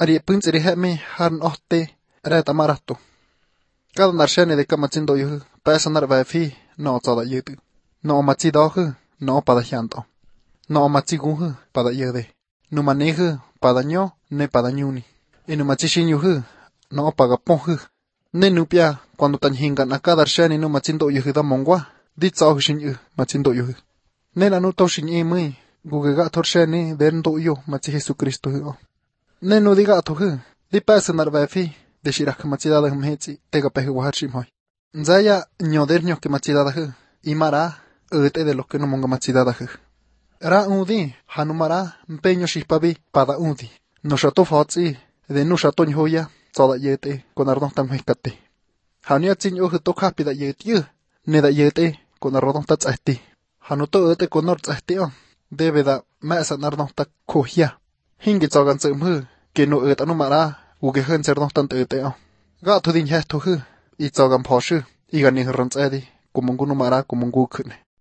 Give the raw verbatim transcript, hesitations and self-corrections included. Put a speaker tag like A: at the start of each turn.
A: Ari punts eri hemi harn ohte reta marato. Cada narshani de kamachindo yuhu pesa narva fi no tada yutu. No machi dohu no pada hianto. No machi guhu pada yede. No manehu pada nyo ne pada nyuni. Y no machi shinyuhu no paga ponhu. Ne nupia cuando tan hingan a cada narshani no machindo yuhu da mongwa. Dit sao shinyu machindo yuhu. Ne la no to shinyi mui. Gugega torshani den do yo machi Jesucristo hu. Ne no diga to hu. Di pesa narva fi. De shirak machidada humhetsi tega pehu waharshim hoy. Nzaya nyoder nyo que machidada hu. Imara ete de los que no monga machidada hu. Ra udi hanumara mpeño shihpabi pada udi. No shato fatsi de no shato nyoya sada yete con ardon tan hekate. Hania chin yo to kapida yete ne da yete con ardon tats ati. Hanuto ete con nord ati on. Debe da masa nardon ta kohia. Hingi tsagan tsumhu que no et anumara uge hen ser non tant ete on. Ga to din heto hu i tsagan poshu i gani rants edi kumungu numara kumungu kune.